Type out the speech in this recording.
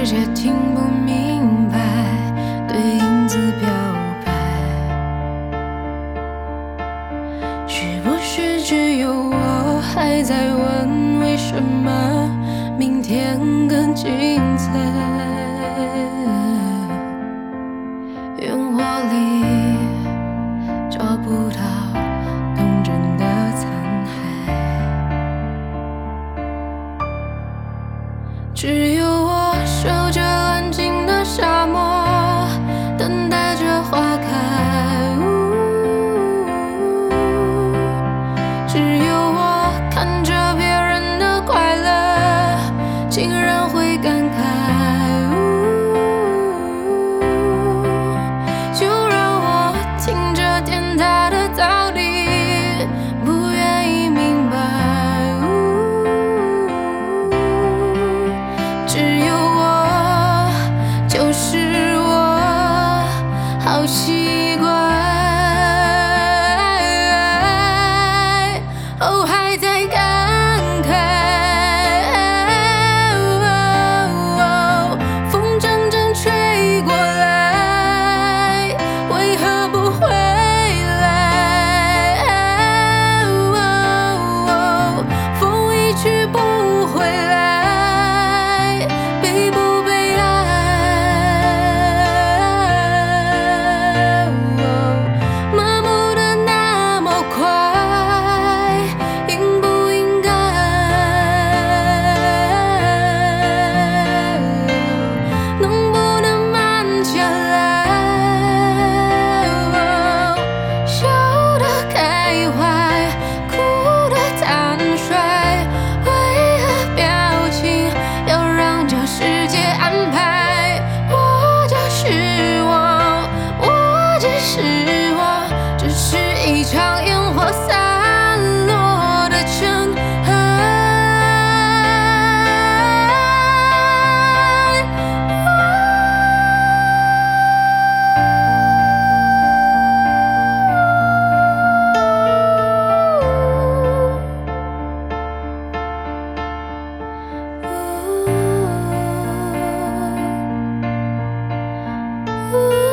界听不明白，对影子表白，是不是只有我还在问为什么明天更精彩？烟火里找不到童真的残骸，只有我守着安静的沙漠，等待着花开。只有我看着别人的快乐，竟然会感慨。就让我听着天塌的道理，不愿意明白。只有我，就是我，好习惯。哦，还在感慨。风阵阵吹过来，为何不回来？风一去不回来，悲不悲哀？麻木的那么快，应不应该？能不能慢下来？笑得开怀，哭得坦率，为何表情要让这世界安排？我就是我，我只是我，只是一场烟火散落的尘埃。呜